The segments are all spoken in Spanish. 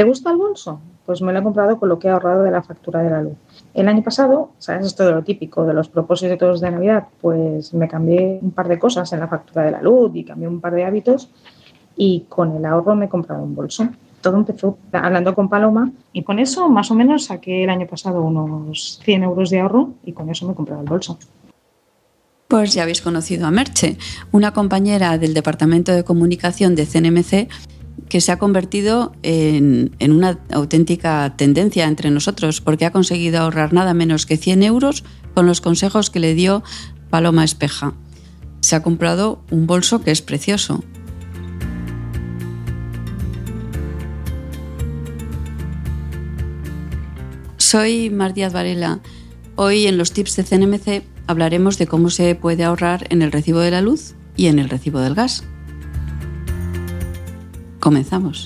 ¿Te gusta el bolso? Pues me lo he comprado con lo que he ahorrado de la factura de la luz. El año pasado, ¿sabes esto de lo típico de los propósitos de Navidad? Pues me cambié un par de cosas en la factura de la luz y cambié un par de hábitos y con el ahorro me he comprado un bolso. Todo empezó hablando con Paloma y con eso más o menos saqué el año pasado unos 100 euros de ahorro y con eso me he comprado el bolso. Pues ya habéis conocido a Merche, una compañera del Departamento de Comunicación de CNMC que se ha convertido en una auténtica tendencia entre nosotros porque ha conseguido ahorrar nada menos que 100 euros con los consejos que le dio Paloma Espeja. Se ha comprado un bolso que es precioso. Soy Mar Díaz Varela. Hoy en los tips de CNMC hablaremos de cómo se puede ahorrar en el recibo de la luz y en el recibo del gas. Comenzamos.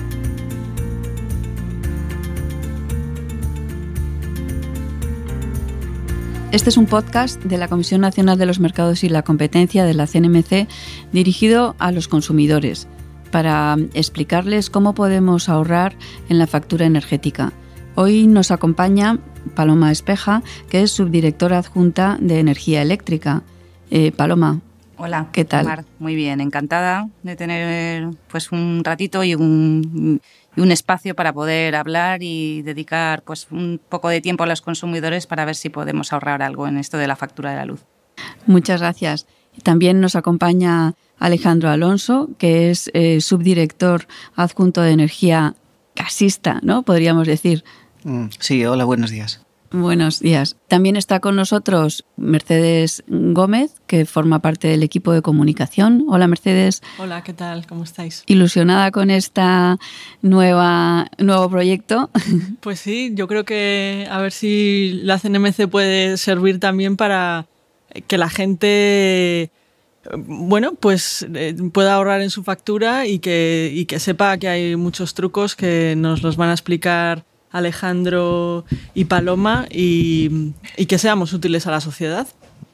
Este es un podcast de la Comisión Nacional de los Mercados y la Competencia de la CNMC dirigido a los consumidores para explicarles cómo podemos ahorrar en la factura energética. Hoy nos acompaña Paloma Espeja, que es subdirectora adjunta de Energía Eléctrica. Paloma. Hola, ¿qué tal? Mar, muy bien, encantada de tener pues un ratito y un espacio para poder hablar y dedicar pues un poco de tiempo a los consumidores para ver si podemos ahorrar algo en esto de la factura de la luz. Muchas gracias. También nos acompaña Alejandro Alonso, que es subdirector adjunto de Energía Gasista, ¿no? Podríamos decir. Sí, hola, buenos días. Buenos días. También está con nosotros Mercedes Gómez, que forma parte del equipo de comunicación. Hola, Mercedes. Hola, ¿qué tal? ¿Cómo estáis? ¿Ilusionada con esta nuevo proyecto? Pues sí, yo creo que a ver si la CNMC puede servir también para que la gente, bueno, pues pueda ahorrar en su factura y que sepa que hay muchos trucos que nos los van a explicar Alejandro y Paloma y que seamos útiles a la sociedad.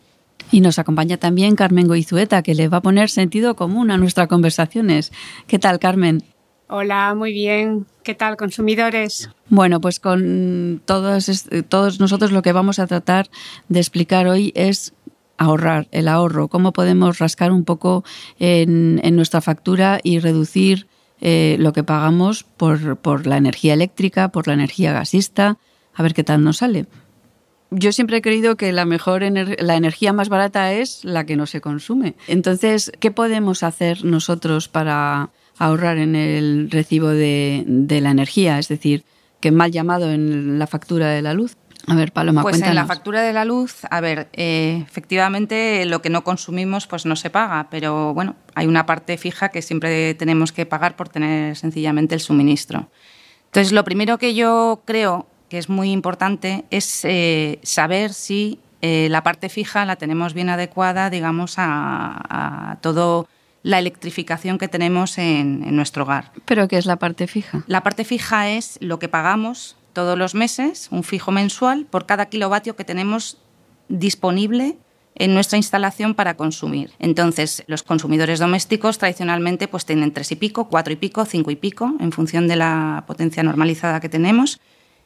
Y nos acompaña también Carmen Goizueta, que le va a poner sentido común a nuestras conversaciones. ¿Qué tal, Carmen? Hola, muy bien. ¿Qué tal, consumidores? Bueno, pues con todos nosotros lo que vamos a tratar de explicar hoy es ahorrar, el ahorro, cómo podemos rascar un poco en nuestra factura y reducir lo que pagamos por la energía eléctrica, por la energía gasista, a ver qué tal nos sale. Yo siempre he creído que la energía más barata es la que no se consume. Entonces, ¿qué podemos hacer nosotros para ahorrar en el recibo de la energía? Es decir, que mal llamado en la factura de la luz. A ver, Paloma, pues cuéntanos. En la factura de la luz, a ver, efectivamente lo que no consumimos pues no se paga, pero bueno, hay una parte fija que siempre tenemos que pagar por tener sencillamente el suministro. Entonces, lo primero que yo creo que es muy importante es saber si la parte fija la tenemos bien adecuada, digamos, a todo la electrificación que tenemos en nuestro hogar. ¿Pero qué es la parte fija? La parte fija es lo que pagamos todos los meses, un fijo mensual, por cada kilovatio que tenemos disponible en nuestra instalación para consumir. Entonces, los consumidores domésticos tradicionalmente pues tienen 3 y pico, 4 y pico, 5 y pico, en función de la potencia normalizada que tenemos.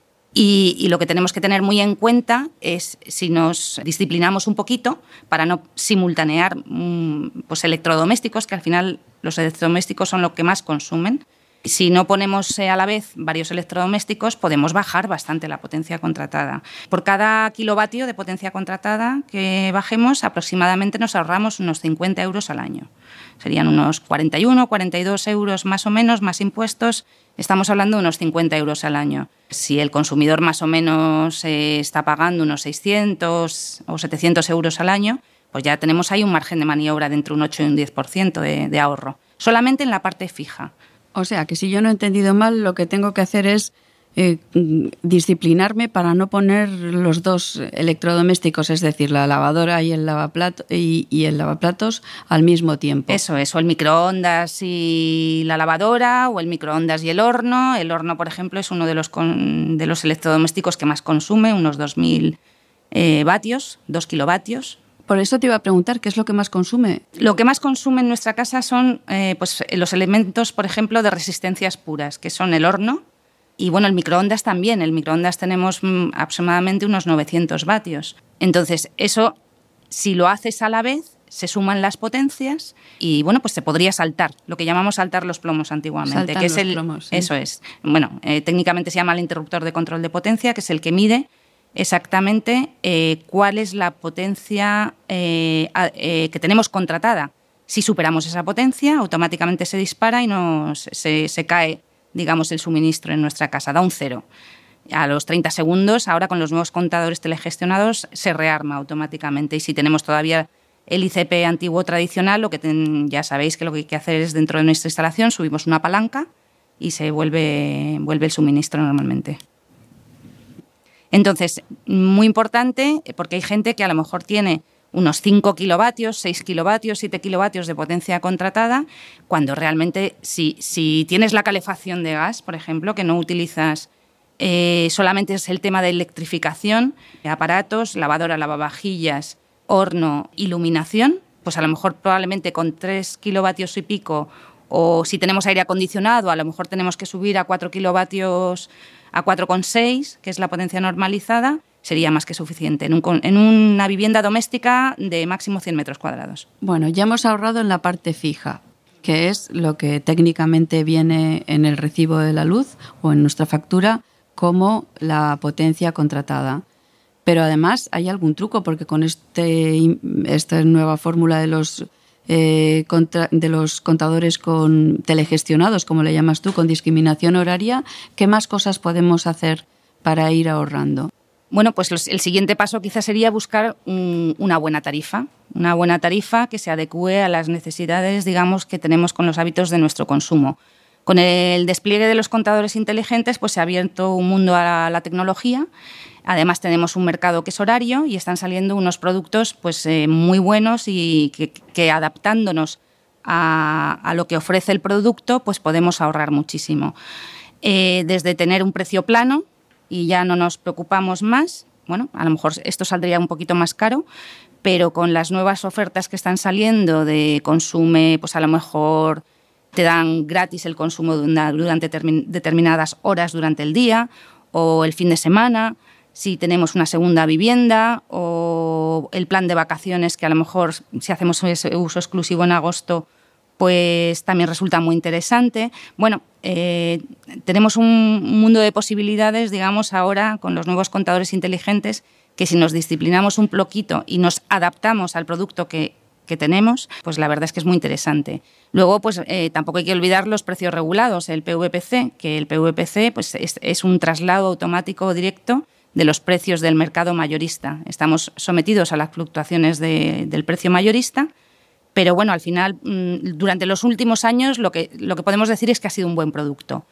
Y lo que tenemos que tener muy en cuenta es si nos disciplinamos un poquito para no simultanear pues electrodomésticos, que al final los electrodomésticos son lo que más consumen. Si no ponemos a la vez varios electrodomésticos, podemos bajar bastante la potencia contratada. Por cada kilovatio de potencia contratada que bajemos, aproximadamente nos ahorramos unos 50 euros al año. Serían unos 41, 42 euros más o menos, más impuestos. Estamos hablando de unos 50 euros al año. Si el consumidor más o menos está pagando unos 600 o 700 euros al año, pues ya tenemos ahí un margen de maniobra de entre un 8 y un 10% de ahorro. Solamente en la parte fija. O sea, que si yo no he entendido mal, lo que tengo que hacer es disciplinarme para no poner los dos electrodomésticos, es decir, la lavadora y el lavaplatos al mismo tiempo. Eso es, o el microondas y la lavadora, o el microondas y el horno. El horno, por ejemplo, es uno de los electrodomésticos que más consume, unos 2.000 vatios, 2 kilovatios. Por eso te iba a preguntar, ¿qué es lo que más consume? Lo que más consume en nuestra casa son pues los elementos, por ejemplo, de resistencias puras, que son el horno, Y bueno, el microondas también. El microondas tenemos aproximadamente unos 900 vatios. Entonces, eso, si lo haces a la vez, se suman las potencias y bueno, pues se podría saltar, lo que llamamos saltar los plomos antiguamente. Saltan que es los plomos, sí. Eso es. Bueno, técnicamente se llama el interruptor de control de potencia, que es el que mide exactamente cuál es la potencia que tenemos contratada. Si superamos esa potencia, automáticamente se dispara y se cae, digamos, el suministro en nuestra casa, da un cero. A los 30 segundos, ahora con los nuevos contadores telegestionados, se rearma automáticamente. Y si tenemos todavía el ICP antiguo tradicional, ya sabéis que lo que hay que hacer es, dentro de nuestra instalación, subimos una palanca y se vuelve el suministro normalmente. Entonces, muy importante, porque hay gente que a lo mejor tiene unos 5 kilovatios, 6 kilovatios, 7 kilovatios de potencia contratada, cuando realmente si tienes la calefacción de gas, por ejemplo, que no utilizas, solamente es el tema de electrificación, aparatos, lavadora, lavavajillas, horno, iluminación, pues a lo mejor probablemente con 3 kilovatios y pico, o si tenemos aire acondicionado, a lo mejor tenemos que subir a 4 kilovatios, a 4,6, que es la potencia normalizada, sería más que suficiente en una vivienda doméstica de máximo 100 metros cuadrados. Bueno, ya hemos ahorrado en la parte fija, que es lo que técnicamente viene en el recibo de la luz o en nuestra factura como la potencia contratada. Pero además hay algún truco, porque con esta nueva fórmula de los contadores con telegestionados, como le llamas tú, con discriminación horaria, ¿qué más cosas podemos hacer para ir ahorrando? Bueno, pues el siguiente paso quizás sería buscar una buena tarifa que se adecue a las necesidades, digamos, que tenemos con los hábitos de nuestro consumo. Con el despliegue de los contadores inteligentes, pues se ha abierto un mundo a la tecnología. Además, tenemos un mercado que es horario y están saliendo unos productos pues muy buenos y que adaptándonos a lo que ofrece el producto, pues podemos ahorrar muchísimo. Desde tener un precio plano y ya no nos preocupamos más, bueno, a lo mejor esto saldría un poquito más caro, pero con las nuevas ofertas que están saliendo de consume, pues a lo mejor te dan gratis el consumo durante determinadas horas durante el día o el fin de semana, si tenemos una segunda vivienda, o el plan de vacaciones, que a lo mejor si hacemos ese uso exclusivo en agosto, pues también resulta muy interesante. Bueno, tenemos un mundo de posibilidades, digamos, ahora con los nuevos contadores inteligentes, que si nos disciplinamos un poquito y nos adaptamos al producto que tenemos, pues la verdad es que es muy interesante. Luego, pues tampoco hay que olvidar los precios regulados, el PVPC, que el PVPC pues, es un traslado automático directo de los precios del mercado mayorista. Estamos sometidos a las fluctuaciones del precio mayorista, pero bueno, al final, durante los últimos años, lo que podemos decir es que ha sido un buen producto.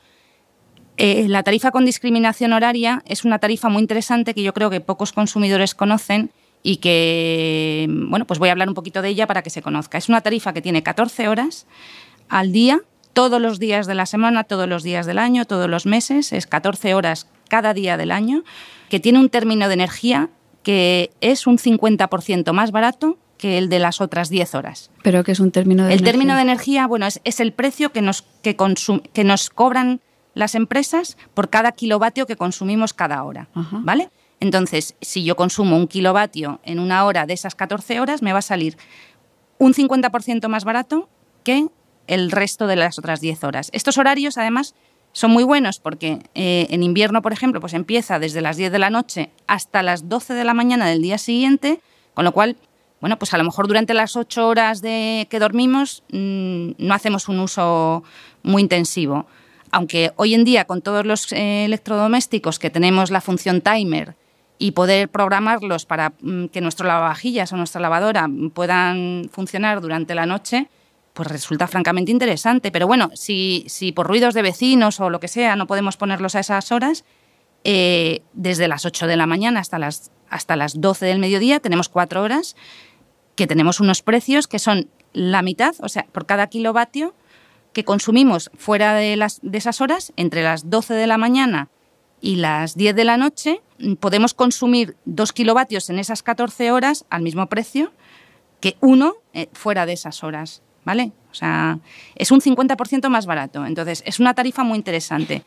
La tarifa con discriminación horaria es una tarifa muy interesante que yo creo que pocos consumidores conocen y que, bueno, pues voy a hablar un poquito de ella para que se conozca. Es una tarifa que tiene 14 horas al día, todos los días de la semana, todos los días del año, todos los meses, es 14 horas cada día del año, que tiene un término de energía que es un 50% más barato que el de las otras 10 horas. ¿Pero qué es un término de energía? El término de energía, bueno, es el precio que nos cobran las empresas por cada kilovatio que consumimos cada hora, ¿vale? Entonces, si yo consumo 1 kilovatio en una hora de esas 14 horas, me va a salir un 50% más barato que el resto de las otras 10 horas. Estos horarios, además, son muy buenos porque en invierno, por ejemplo, pues empieza desde las 10 de la noche hasta las 12 de la mañana del día siguiente, con lo cual, bueno, pues a lo mejor durante las 8 horas que dormimos no hacemos un uso muy intensivo. Aunque hoy en día, con todos los electrodomésticos que tenemos la función timer y poder programarlos para que nuestro lavavajillas o nuestra lavadora puedan funcionar durante la noche, pues resulta francamente interesante. Pero bueno, si por ruidos de vecinos o lo que sea no podemos ponerlos a esas horas, desde las 8 de la mañana hasta las 12 del mediodía tenemos 4 horas que tenemos unos precios que son la mitad, o sea, por cada kilovatio que consumimos fuera de esas horas, entre las 12 de la mañana y las 10 de la noche, podemos consumir 2 kilovatios en esas 14 horas al mismo precio que uno fuera de esas horas, ¿vale? O sea, es un 50% más barato. Entonces, es una tarifa muy interesante.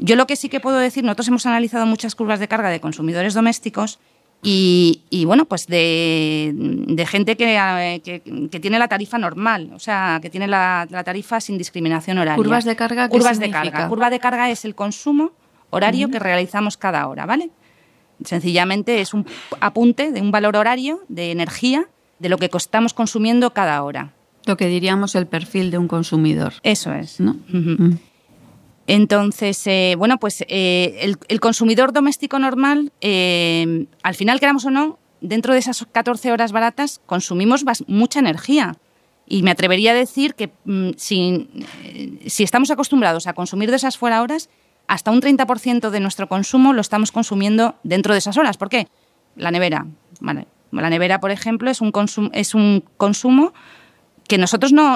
Yo lo que sí que puedo decir, nosotros hemos analizado muchas curvas de carga de consumidores domésticos y bueno, pues de gente que tiene la tarifa normal, o sea, que tiene la tarifa sin discriminación horaria. ¿Curvas de carga qué Curvas significa? de carga. Curva de carga es el consumo horario que realizamos cada hora, ¿vale? Sencillamente es un apunte de un valor horario de energía de lo que estamos consumiendo cada hora. Lo que diríamos el perfil de un consumidor. Eso es. ¿No? Uh-huh. Entonces, bueno, pues el consumidor doméstico normal, al final, queramos o no, dentro de esas 14 horas baratas consumimos mucha energía. Y me atrevería a decir que si estamos acostumbrados a consumir de esas fuera horas, hasta un 30% de nuestro consumo lo estamos consumiendo dentro de esas horas. ¿Por qué? La nevera. Vale. La nevera, por ejemplo, es un consumo que nosotros no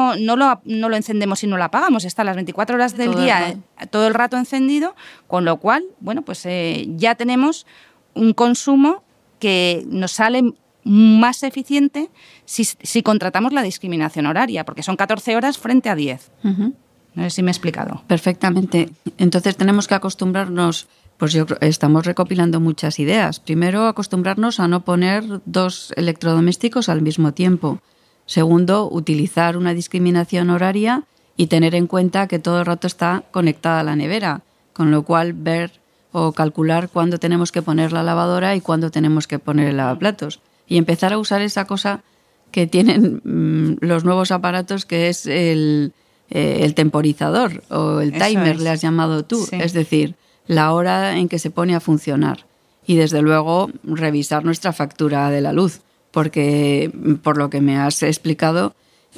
lo encendemos y no lo apagamos. Está las 24 horas del día, todo el rato encendido, con lo cual, bueno, pues ya tenemos un consumo que nos sale más eficiente si contratamos la discriminación horaria, porque son 14 horas frente a 10. Uh-huh. No sé si me he explicado. Perfectamente. Entonces tenemos que acostumbrarnos, pues yo creo, estamos recopilando muchas ideas. Primero, acostumbrarnos a no poner 2 electrodomésticos al mismo tiempo. Segundo, utilizar una discriminación horaria y tener en cuenta que todo el rato está conectada a la nevera, con lo cual ver o calcular cuándo tenemos que poner la lavadora y cuándo tenemos que poner el lavaplatos. Y empezar a usar esa cosa que tienen los nuevos aparatos, que es el temporizador o el timer, le has llamado tú. Sí. Es decir, la hora en que se pone a funcionar. Y desde luego revisar nuestra factura de la luz. Porque, por lo que me has explicado,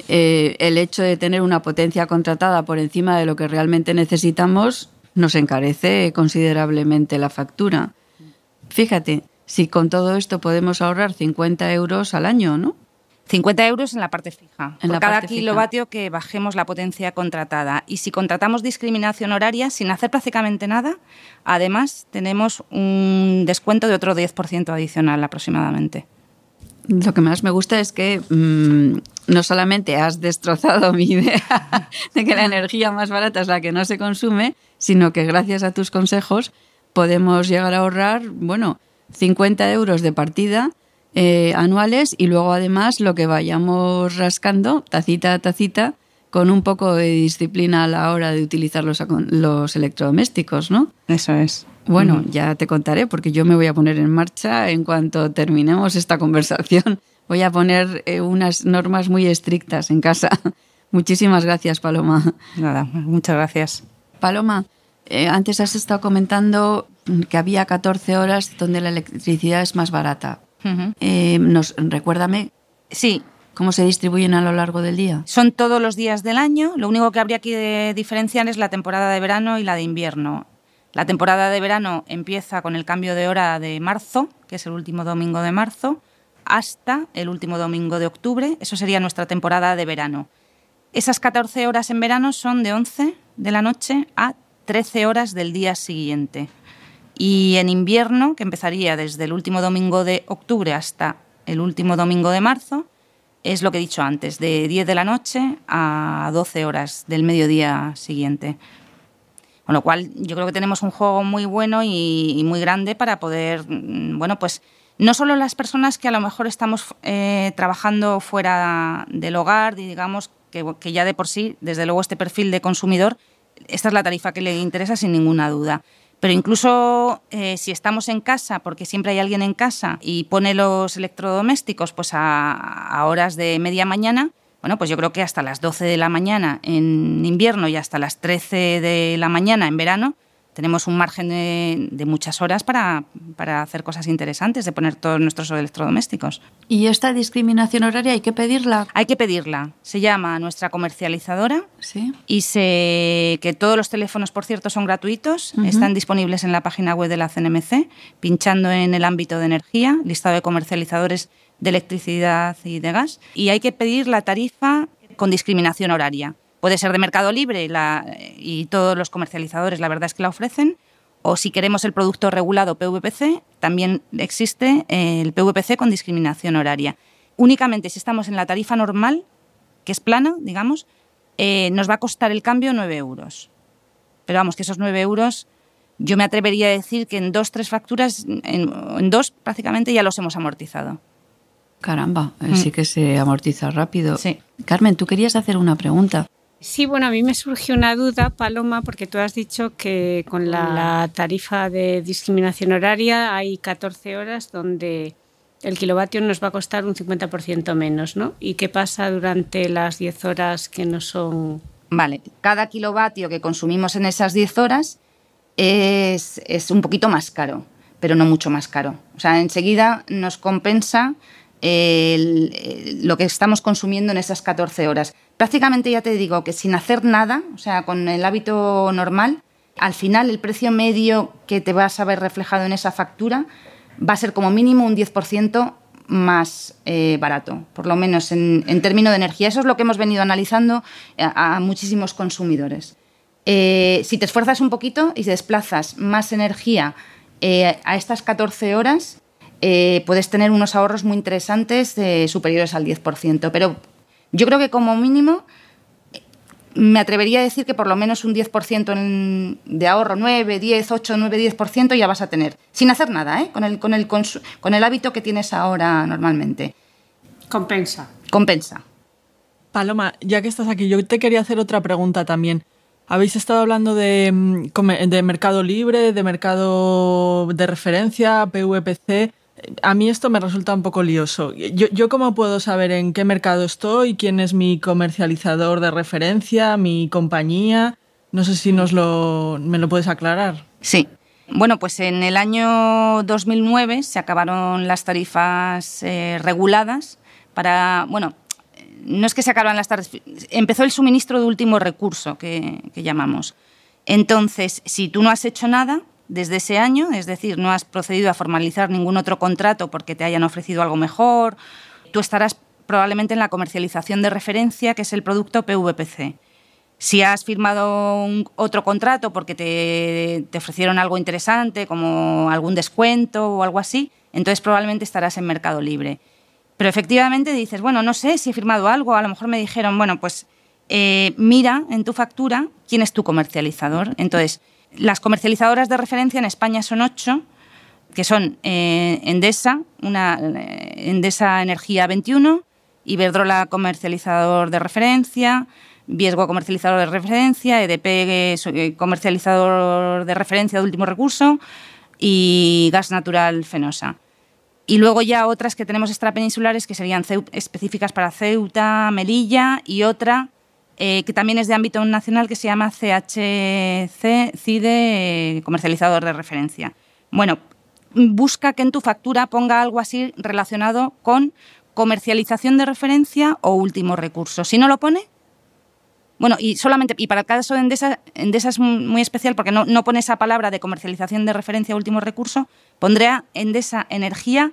el hecho de tener una potencia contratada por encima de lo que realmente necesitamos nos encarece considerablemente la factura. Fíjate, si con todo esto podemos ahorrar 50 euros al año, ¿no? 50 euros en la parte fija, por cada kilovatio que bajemos la potencia contratada. Y si contratamos discriminación horaria, sin hacer prácticamente nada, además tenemos un descuento de otro 10% adicional aproximadamente. Lo que más me gusta es que no solamente has destrozado mi idea de que la energía más barata es la que no se consume, sino que gracias a tus consejos podemos llegar a ahorrar, bueno, 50 euros de partida anuales y luego además lo que vayamos rascando, tacita a tacita, con un poco de disciplina a la hora de utilizar los electrodomésticos, ¿no? Eso es. Bueno, ya te contaré porque yo me voy a poner en marcha en cuanto terminemos esta conversación. Voy a poner unas normas muy estrictas en casa. Muchísimas gracias, Paloma. Nada, muchas gracias. Paloma, antes has estado comentando que había 14 horas donde la electricidad es más barata. Uh-huh. Recuérdame. Sí. ¿Cómo se distribuyen a lo largo del día? Son todos los días del año. Lo único que habría que diferenciar es la temporada de verano y la de invierno. La temporada de verano empieza con el cambio de hora de marzo, que es el último domingo de marzo, hasta el último domingo de octubre. Eso sería nuestra temporada de verano. Esas 14 horas en verano son de 11 de la noche a 13 horas del día siguiente. Y en invierno, que empezaría desde el último domingo de octubre hasta el último domingo de marzo, es lo que he dicho antes, de 10 de la noche a 12 horas del mediodía siguiente. Con lo cual, yo creo que tenemos un juego muy bueno y muy grande para poder, bueno, pues no solo las personas que a lo mejor estamos trabajando fuera del hogar, digamos que ya de por sí, desde luego este perfil de consumidor, esta es la tarifa que le interesa sin ninguna duda. Pero incluso si estamos en casa, porque siempre hay alguien en casa y pone los electrodomésticos pues a horas de media mañana, bueno, pues yo creo que hasta las 12 de la mañana en invierno y hasta las 13 de la mañana en verano tenemos un margen de muchas horas para hacer cosas interesantes, de poner todos nuestros electrodomésticos. ¿Y esta discriminación horaria hay que pedirla? Hay que pedirla. Se llama nuestra comercializadora. Sí. Y que todos los teléfonos, por cierto, son gratuitos. Uh-huh. Están disponibles en la página web de la CNMC, pinchando en el ámbito de energía, listado de comercializadores de electricidad y de gas. Y hay que pedir la tarifa con discriminación horaria. Puede ser de Mercado Libre y todos los comercializadores la verdad es que la ofrecen, o si queremos el producto regulado PVPC, también existe el PVPC con discriminación horaria. Únicamente si estamos en la tarifa normal, que es plana, digamos, nos va a costar el cambio 9 euros. pero vamos, que esos 9 euros yo me atrevería a decir que en 2-3 facturas, en 2 prácticamente ya los hemos amortizado. Caramba, sí que se amortiza rápido. Sí. Carmen, tú querías hacer una pregunta. Sí, bueno, a mí me surgió una duda, Paloma, porque tú has dicho que con la tarifa de discriminación horaria hay 14 horas donde el kilovatio nos va a costar un 50% menos, ¿no? ¿Y qué pasa durante las 10 horas que no son...? Vale, cada kilovatio que consumimos en esas 10 horas es un poquito más caro, pero no mucho más caro. O sea, enseguida nos compensa lo que estamos consumiendo en esas 14 horas. Prácticamente ya te digo que sin hacer nada, o sea, con el hábito normal, al final el precio medio que te vas a ver reflejado en esa factura va a ser como mínimo un 10% más barato, por lo menos en términos de energía. Eso es lo que hemos venido analizando a muchísimos consumidores. Si te esfuerzas un poquito y desplazas más energía a estas 14 horas, puedes tener unos ahorros muy interesantes superiores al 10%. Pero yo creo que como mínimo me atrevería a decir que por lo menos un 10% de ahorro, 9, 10, 8, 9, 10% ya vas a tener. Sin hacer nada, con el hábito que tienes ahora normalmente. Compensa. Paloma, ya que estás aquí, yo te quería hacer otra pregunta también. Habéis estado hablando de mercado libre, de mercado de referencia, PVPC. A mí esto me resulta un poco lioso. ¿Yo cómo puedo saber en qué mercado estoy? ¿Quién es mi comercializador de referencia? ¿Mi compañía? No sé si me lo puedes aclarar. Sí. Bueno, pues en el año 2009 se acabaron las tarifas reguladas para... Bueno, no es que se acabaran las tarifas... Empezó el suministro de último recurso, que llamamos. Entonces, si tú no has hecho nada desde ese año, es decir, no has procedido a formalizar ningún otro contrato porque te hayan ofrecido algo mejor, tú estarás probablemente en la comercialización de referencia, que es el producto PVPC. Si has firmado otro contrato porque te ofrecieron algo interesante, como algún descuento o algo así, entonces probablemente estarás en mercado libre. Pero efectivamente dices, bueno, no sé si he firmado algo, a lo mejor me dijeron, bueno, pues mira en tu factura quién es tu comercializador. Entonces, las comercializadoras de referencia en España son 8, que son Endesa, Endesa Energía 21, Iberdrola comercializador de referencia, Viesgo comercializador de referencia, EDP comercializador de referencia de último recurso y Gas Natural Fenosa. Y luego ya otras que tenemos extrapeninsulares que serían específicas para Ceuta, Melilla y otra que también es de ámbito nacional, que se llama CHC CIDE comercializador de referencia. Bueno, busca que en tu factura ponga algo así relacionado con comercialización de referencia o último recurso. Si no lo pone, bueno, y para el caso de Endesa es muy especial porque no pone esa palabra de comercialización de referencia o último recurso, pondría Endesa Energía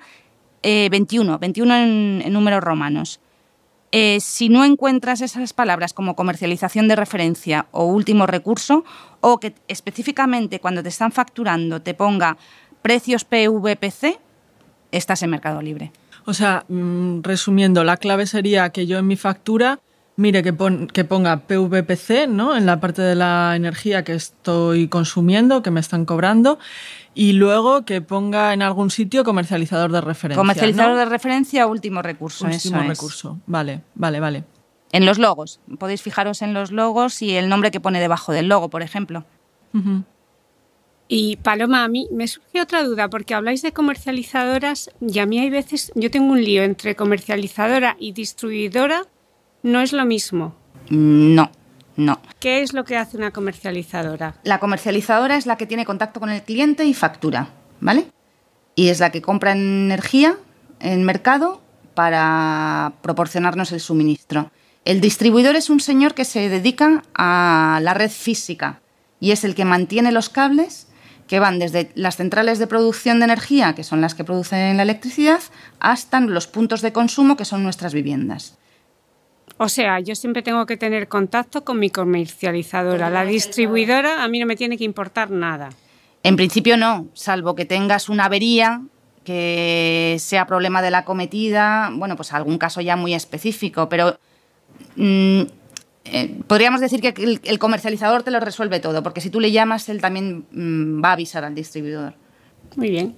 21 en números romanos. Si no encuentras esas palabras como comercialización de referencia o último recurso, o que específicamente cuando te están facturando te ponga precios PVPC, estás en Mercado Libre. O sea, resumiendo, la clave sería que yo en mi factura mire que ponga PVPC, ¿no?, en la parte de la energía que estoy consumiendo, que me están cobrando, y luego que ponga en algún sitio comercializador de referencia. Comercializador, ¿no?, de referencia o último recurso. Último recurso. Vale. En los logos. Podéis fijaros en los logos y el nombre que pone debajo del logo, por ejemplo. Uh-huh. Y Paloma, a mí me surge otra duda, porque habláis de comercializadoras y a mí hay veces, yo tengo un lío entre comercializadora y distribuidora. ¿No es lo mismo? No. ¿Qué es lo que hace una comercializadora? La comercializadora es la que tiene contacto con el cliente y factura, ¿vale? Y es la que compra energía en mercado para proporcionarnos el suministro. El distribuidor es un señor que se dedica a la red física y es el que mantiene los cables que van desde las centrales de producción de energía, que son las que producen la electricidad, hasta los puntos de consumo, que son nuestras viviendas. O sea, yo siempre tengo que tener contacto con mi comercializadora. La distribuidora a mí no me tiene que importar nada. En principio no, salvo que tengas una avería, que sea problema de la acometida, bueno, pues algún caso ya muy específico, pero podríamos decir que el comercializador te lo resuelve todo, porque si tú le llamas, él también va a avisar al distribuidor. Muy bien.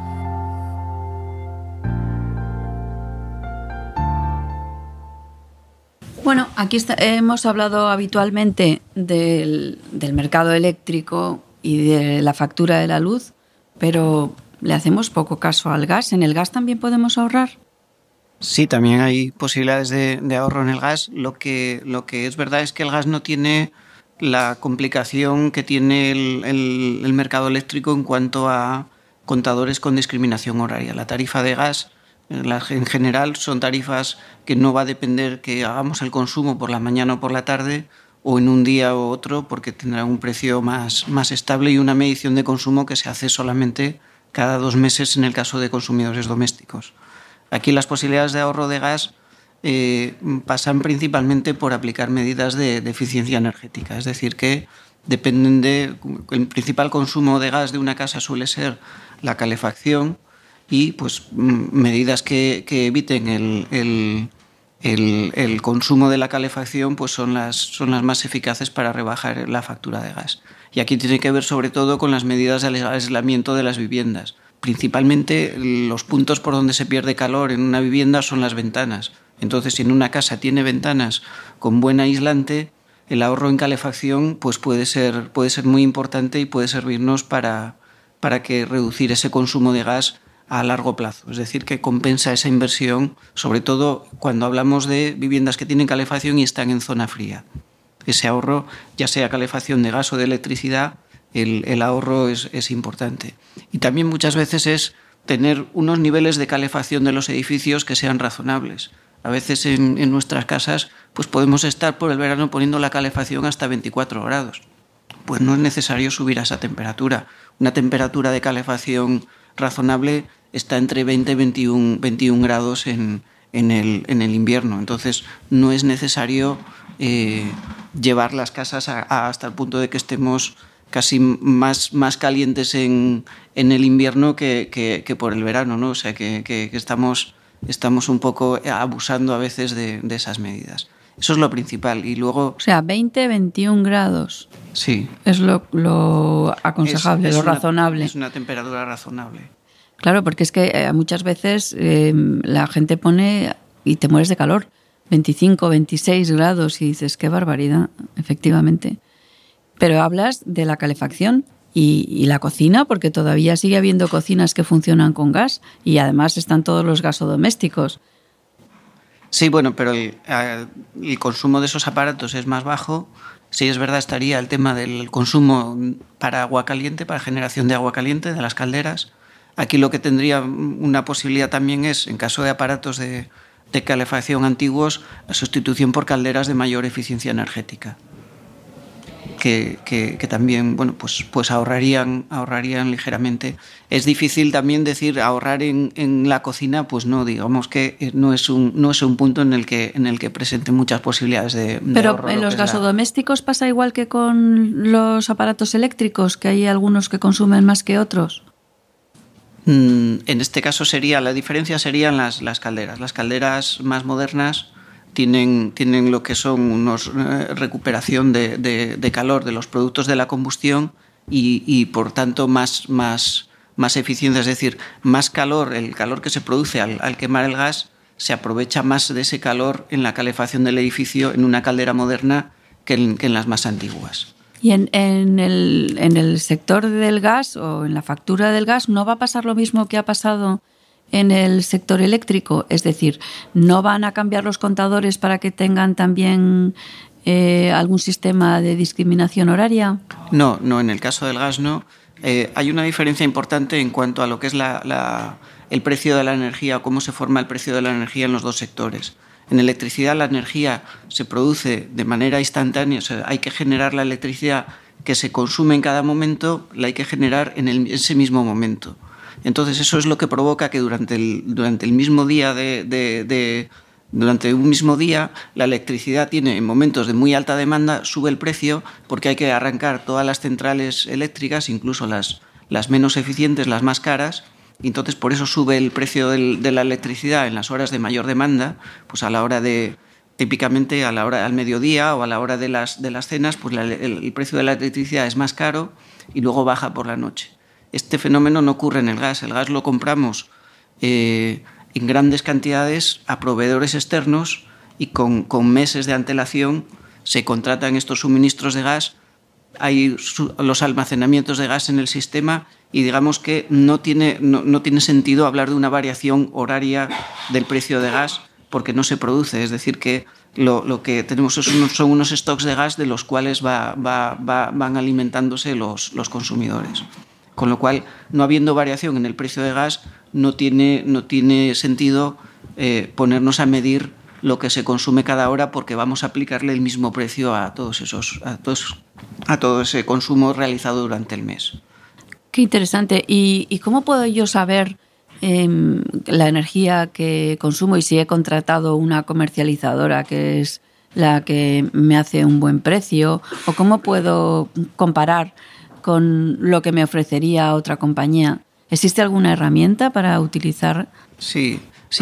Bueno, aquí hemos hablado habitualmente del mercado eléctrico y de la factura de la luz, pero le hacemos poco caso al gas. ¿En el gas también podemos ahorrar? Sí, también hay posibilidades de ahorro en el gas. Lo que es verdad es que el gas no tiene la complicación que tiene el mercado eléctrico en cuanto a contadores con discriminación horaria. La tarifa de gas en general son tarifas que no va a depender que hagamos el consumo por la mañana o por la tarde o en un día u otro, porque tendrá un precio más estable y una medición de consumo que se hace solamente cada 2 meses en el caso de consumidores domésticos. Aquí las posibilidades de ahorro de gas pasan principalmente por aplicar medidas de eficiencia energética, es decir, que dependen el principal consumo de gas de una casa suele ser la calefacción, y pues medidas que eviten el consumo de la calefacción pues son las más eficaces para rebajar la factura de gas. Y aquí tiene que ver sobre todo con las medidas de aislamiento de las viviendas. Principalmente los puntos por donde se pierde calor en una vivienda son las ventanas. Entonces, si en una casa tiene ventanas con buen aislante, el ahorro en calefacción pues puede ser muy importante y puede servirnos para que reducir ese consumo de gas a largo plazo, es decir, que compensa esa inversión, sobre todo cuando hablamos de viviendas que tienen calefacción y están en zona fría. Ese ahorro, ya sea calefacción de gas o de electricidad, el ahorro es importante. Y también muchas veces es tener unos niveles de calefacción de los edificios que sean razonables. A veces en nuestras casas pues podemos estar por el verano poniendo la calefacción hasta 24 grados. Pues no es necesario subir a esa temperatura. Una temperatura de calefacción razonable está entre 20 y 21 grados en el invierno. Entonces no es necesario llevar las casas hasta el punto de que estemos casi más calientes en el invierno que por el verano, ¿no? O sea que estamos un poco abusando a veces de esas medidas. Eso es lo principal. Y luego, o sea, 20-21 grados. Sí. Es lo aconsejable, lo razonable. Es una temperatura razonable. Claro, porque es que muchas veces la gente pone y te mueres de calor, 25, 26 grados y dices, qué barbaridad, efectivamente. Pero hablas de la calefacción y la cocina, porque todavía sigue habiendo cocinas que funcionan con gas y además están todos los gasodomésticos. Sí, bueno, pero el consumo de esos aparatos es más bajo. Sí, es verdad, estaría el tema del consumo para agua caliente, para generación de agua caliente, de las calderas. Aquí lo que tendría una posibilidad también es, en caso de aparatos de calefacción antiguos, la sustitución por calderas de mayor eficiencia energética, que también, bueno, pues ahorrarían ligeramente. Es difícil también decir ahorrar en la cocina, pues no, digamos que no es un punto en el que presente muchas posibilidades de Pero ahorro. en los gasodomésticos pasa igual que con los aparatos eléctricos, que hay algunos que consumen más que otros. En este caso la diferencia serían las calderas. Las calderas más modernas tienen lo que son unos recuperación de calor de los productos de la combustión y por tanto más eficiencia, es decir, más calor, el calor que se produce al quemar el gas se aprovecha más de ese calor en la calefacción del edificio en una caldera moderna que en las más antiguas. Y en el sector del gas o en la factura del gas no va a pasar lo mismo que ha pasado en el sector eléctrico, es decir, ¿no van a cambiar los contadores para que tengan también algún sistema de discriminación horaria? No, en el caso del gas no. Hay una diferencia importante en cuanto a lo que es el precio de la energía o cómo se forma el precio de la energía en los dos sectores. En electricidad la energía se produce de manera instantánea, o sea, hay que generar la electricidad que se consume en cada momento, la hay que generar en ese mismo momento. Entonces eso es lo que provoca que durante el mismo día durante un mismo día la electricidad tiene en momentos de muy alta demanda, sube el precio porque hay que arrancar todas las centrales eléctricas, incluso las menos eficientes, las más caras. Y entonces por eso sube el precio de la electricidad en las horas de mayor demanda, pues a la hora de típicamente a la hora al mediodía o a la hora de las cenas, pues el precio de la electricidad es más caro y luego baja por la noche. Este fenómeno no ocurre en el gas. El gas lo compramos en grandes cantidades a proveedores externos y con meses de antelación se contratan estos suministros de gas. Hay los almacenamientos de gas en el sistema y digamos que no tiene sentido hablar de una variación horaria del precio de gas porque no se produce. Es decir, que lo que tenemos son unos stocks de gas de los cuales van alimentándose los consumidores. Con lo cual, no habiendo variación en el precio de gas, no tiene sentido ponernos a medir lo que se consume cada hora porque vamos a aplicarle el mismo precio a todo ese consumo realizado durante el mes. Qué interesante. ¿Y cómo puedo yo saber la energía que consumo y si he contratado una comercializadora que es la que me hace un buen precio? ¿O cómo puedo comparar con lo que me ofrecería otra compañía? ¿Existe alguna herramienta para utilizar? Sí,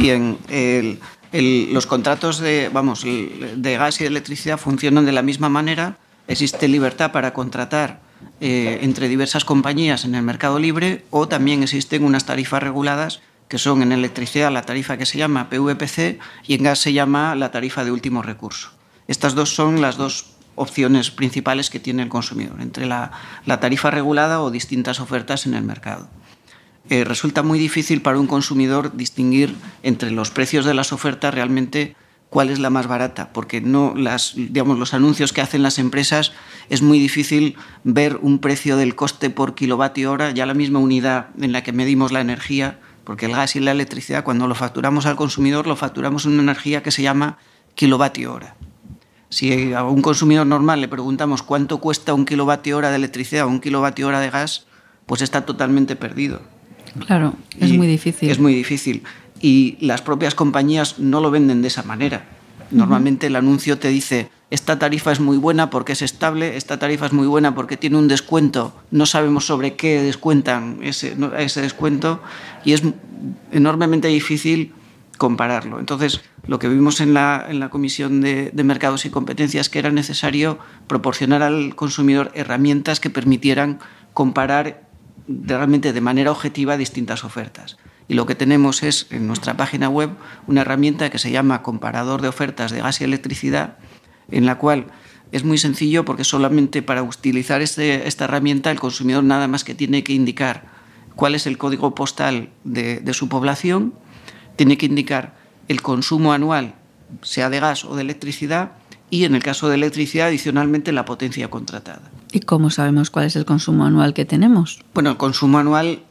los contratos de gas y de electricidad funcionan de la misma manera. Existe libertad para contratar entre diversas compañías en el mercado libre, o también existen unas tarifas reguladas que son en electricidad la tarifa que se llama PVPC y en gas se llama la tarifa de último recurso. Estas dos son las dos opciones principales que tiene el consumidor, entre la tarifa regulada o distintas ofertas en el mercado. Resulta muy difícil para un consumidor distinguir entre los precios de las ofertas realmente cuál es la más barata, porque los anuncios que hacen las empresas es muy difícil ver un precio del coste por kilovatio hora, ya la misma unidad en la que medimos la energía, porque el gas y la electricidad cuando lo facturamos al consumidor lo facturamos en una energía que se llama kilovatio hora. Si a un consumidor normal le preguntamos cuánto cuesta un kilovatio hora de electricidad o un kilovatio hora de gas, pues está totalmente perdido. Claro, es muy difícil. Es muy difícil. Y las propias compañías no lo venden de esa manera. Normalmente el anuncio te dice, esta tarifa es muy buena porque es estable, esta tarifa es muy buena porque tiene un descuento, no sabemos sobre qué descuentan ese descuento y es enormemente difícil compararlo. Entonces, lo que vimos en la Comisión de Mercados y Competencias que era necesario proporcionar al consumidor herramientas que permitieran comparar realmente de manera objetiva distintas ofertas. Y lo que tenemos es en nuestra página web una herramienta que se llama Comparador de Ofertas de Gas y Electricidad, en la cual es muy sencillo porque solamente para utilizar esta herramienta el consumidor nada más que tiene que indicar cuál es el código postal de su población, tiene que indicar el consumo anual, sea de gas o de electricidad, y en el caso de electricidad adicionalmente la potencia contratada. ¿Y cómo sabemos cuál es el consumo anual que tenemos? Bueno, el consumo anual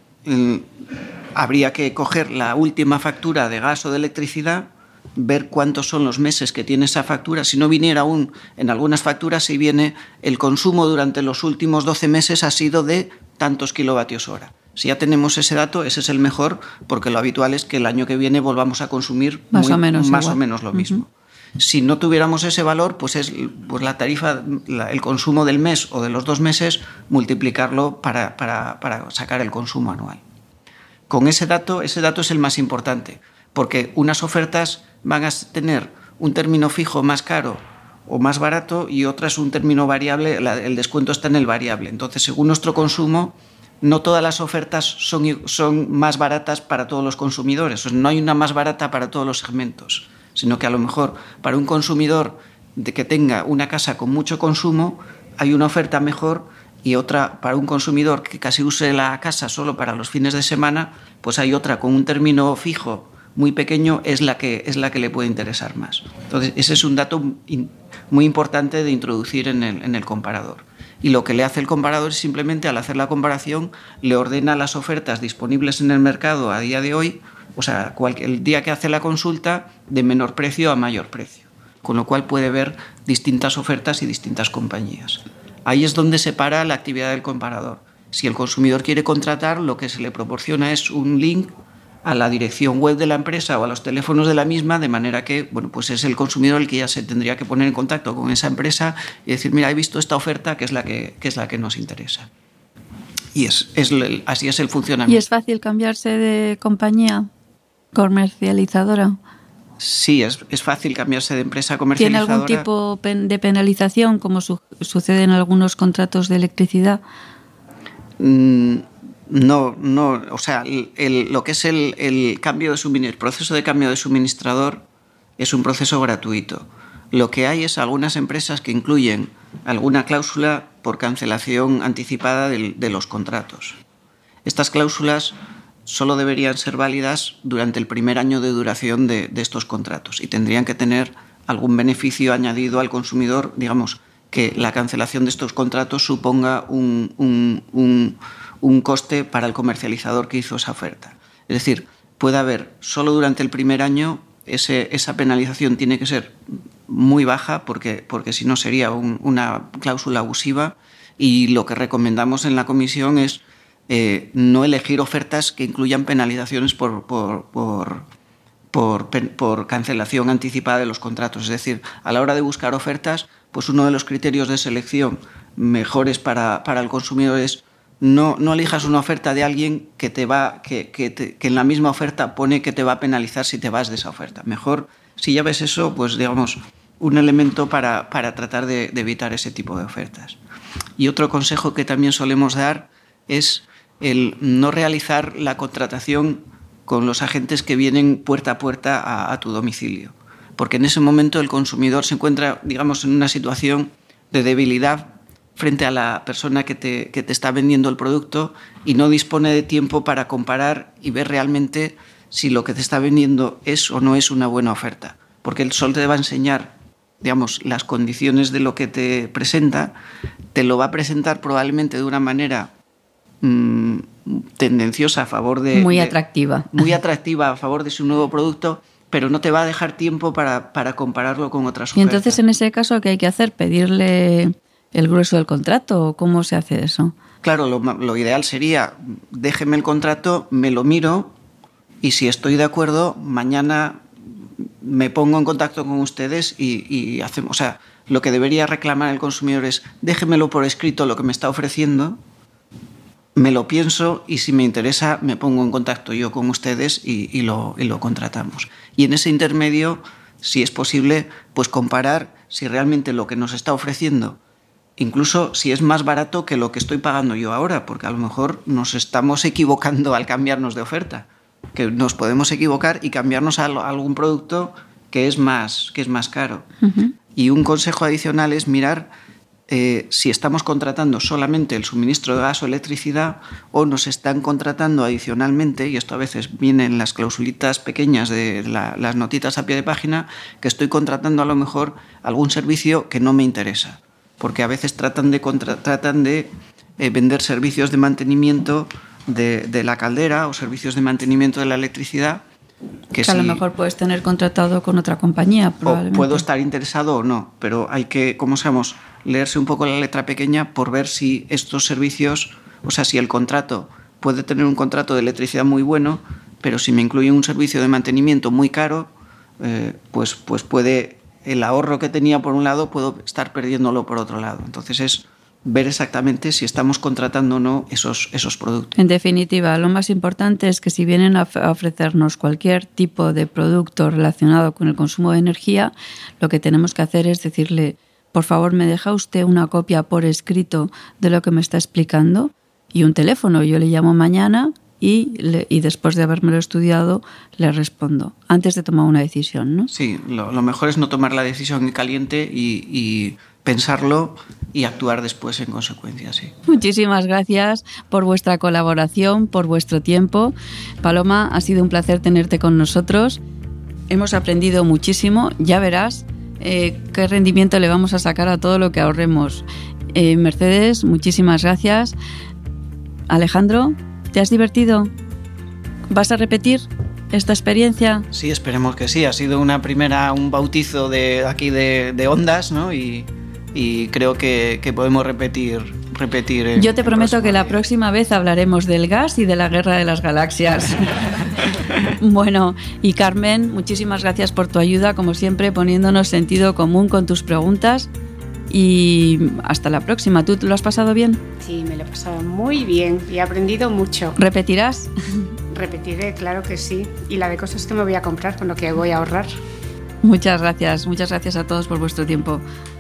habría que coger la última factura de gas o de electricidad, ver cuántos son los meses que tiene esa factura. Si no viniera aún en algunas facturas, si viene el consumo durante los últimos 12 meses ha sido de tantos kilovatios hora. Si ya tenemos ese dato, ese es el mejor, porque lo habitual es que el año que viene volvamos a consumir más o menos lo mismo. Si no tuviéramos ese valor, pues es la tarifa, el consumo del mes o de los 2 meses, multiplicarlo para sacar el consumo anual. Con ese dato es el más importante, porque unas ofertas van a tener un término fijo más caro o más barato y otras un término variable, el descuento está en el variable. Entonces, según nuestro consumo, no todas las ofertas son más baratas para todos los consumidores. O sea, no hay una más barata para todos los segmentos, sino que a lo mejor para un consumidor que tenga una casa con mucho consumo hay una oferta mejor y otra para un consumidor que casi use la casa solo para los fines de semana, pues hay otra con un término fijo muy pequeño, es la que le puede interesar más. Entonces, ese es un dato muy importante de introducir en el comparador. Y lo que le hace el comparador es simplemente, al hacer la comparación, le ordena las ofertas disponibles en el mercado a día de hoy, o sea, el día que hace la consulta, de menor precio a mayor precio. Con lo cual puede ver distintas ofertas y distintas compañías. Ahí es donde se para la actividad del comparador. Si el consumidor quiere contratar, lo que se le proporciona es un link a la dirección web de la empresa o a los teléfonos de la misma, de manera que, bueno, pues es el consumidor el que ya se tendría que poner en contacto con esa empresa y decir, mira, he visto esta oferta que es la que nos interesa. Y así es el funcionamiento. ¿Y es fácil cambiarse de compañía comercializadora? Sí, es fácil cambiarse de empresa comercializadora. ¿Tiene algún tipo de penalización, como sucede en algunos contratos de electricidad? No, o sea, lo que es el cambio de suministrador, el proceso de cambio de suministrador es un proceso gratuito. Lo que hay es algunas empresas que incluyen alguna cláusula por cancelación anticipada de los contratos. Estas cláusulas solo deberían ser válidas durante el primer año de duración de estos contratos y tendrían que tener algún beneficio añadido al consumidor, digamos, que la cancelación de estos contratos suponga un coste para el comercializador que hizo esa oferta. Es decir, puede haber solo durante el primer año esa penalización tiene que ser muy baja porque si no sería una cláusula abusiva, y lo que recomendamos en la comisión es no elegir ofertas que incluyan penalizaciones por cancelación anticipada de los contratos. Es decir, a la hora de buscar ofertas, pues uno de los criterios de selección mejores para el consumidor es no elijas una oferta de alguien que en la misma oferta pone que te va a penalizar si te vas de esa oferta. Mejor, si ya ves eso, pues digamos, un elemento para tratar de evitar ese tipo de ofertas. Y otro consejo que también solemos dar es el no realizar la contratación con los agentes que vienen puerta a puerta a tu domicilio, porque en ese momento el consumidor se encuentra, digamos, en una situación de debilidad frente a la persona que te está vendiendo el producto y no dispone de tiempo para comparar y ver realmente si lo que te está vendiendo es o no es una buena oferta, porque él solo te va a enseñar, digamos, las condiciones de lo que te presenta, te lo va a presentar probablemente de una manera tendenciosa a favor de... Muy atractiva. Muy atractiva a favor de su nuevo producto, pero no te va a dejar tiempo para compararlo con otras ofertas. Y entonces, en ese caso, ¿qué hay que hacer? ¿Pedirle el grueso del contrato? ¿Cómo se hace eso? Claro, lo ideal sería, déjeme el contrato, me lo miro y si estoy de acuerdo, mañana me pongo en contacto con ustedes y hacemos... O sea, lo que debería reclamar el consumidor es déjemelo por escrito lo que me está ofreciendo, me lo pienso y si me interesa me pongo en contacto yo con ustedes y lo contratamos. Y en ese intermedio, si es posible, pues comparar si realmente lo que nos está ofreciendo, incluso si es más barato que lo que estoy pagando yo ahora, porque a lo mejor nos estamos equivocando al cambiarnos de oferta, que nos podemos equivocar y cambiarnos a algún producto que es más caro. Uh-huh. Y un consejo adicional es mirar si estamos contratando solamente el suministro de gas o electricidad o nos están contratando adicionalmente, y esto a veces viene en las clausulitas pequeñas de las notitas a pie de página, que estoy contratando a lo mejor algún servicio que no me interesa, porque a veces tratan de vender servicios de mantenimiento de la caldera o servicios de mantenimiento de la electricidad, que a lo mejor puedes tener contratado con otra compañía, probablemente. O puedo estar interesado o no, pero hay que, como sabemos, leerse un poco la letra pequeña por ver si estos servicios, o sea, si el contrato puede tener un contrato de electricidad muy bueno, pero si me incluye un servicio de mantenimiento muy caro, pues puede, el ahorro que tenía por un lado, puedo estar perdiéndolo por otro lado. Entonces es ver exactamente si estamos contratando o no esos productos. En definitiva, lo más importante es que si vienen a ofrecernos cualquier tipo de producto relacionado con el consumo de energía, lo que tenemos que hacer es decirle, por favor, ¿me deja usted una copia por escrito de lo que me está explicando? Y un teléfono. Yo le llamo mañana y después de habérmelo estudiado le respondo, antes de tomar una decisión, ¿no? Sí, lo mejor es no tomar la decisión en caliente y pensarlo y actuar después en consecuencia, sí. Muchísimas gracias por vuestra colaboración, por vuestro tiempo. Paloma, ha sido un placer tenerte con nosotros. Hemos aprendido muchísimo. Ya verás qué rendimiento le vamos a sacar a todo lo que ahorremos. Mercedes, muchísimas gracias. Alejandro, ¿te has divertido? ¿Vas a repetir esta experiencia? Sí, esperemos que sí. Ha sido un bautizo de ondas, ¿no? Y creo que podemos repetir. Yo te prometo que la próxima vez hablaremos del gas y de la guerra de las galaxias. Bueno, y Carmen, muchísimas gracias por tu ayuda, como siempre, poniéndonos sentido común con tus preguntas. Y hasta la próxima. ¿Tú lo has pasado bien? Sí, me lo he pasado muy bien y he aprendido mucho. ¿Repetirás? Repetiré, claro que sí. Y la de cosas que me voy a comprar con lo que voy a ahorrar. Muchas gracias a todos por vuestro tiempo.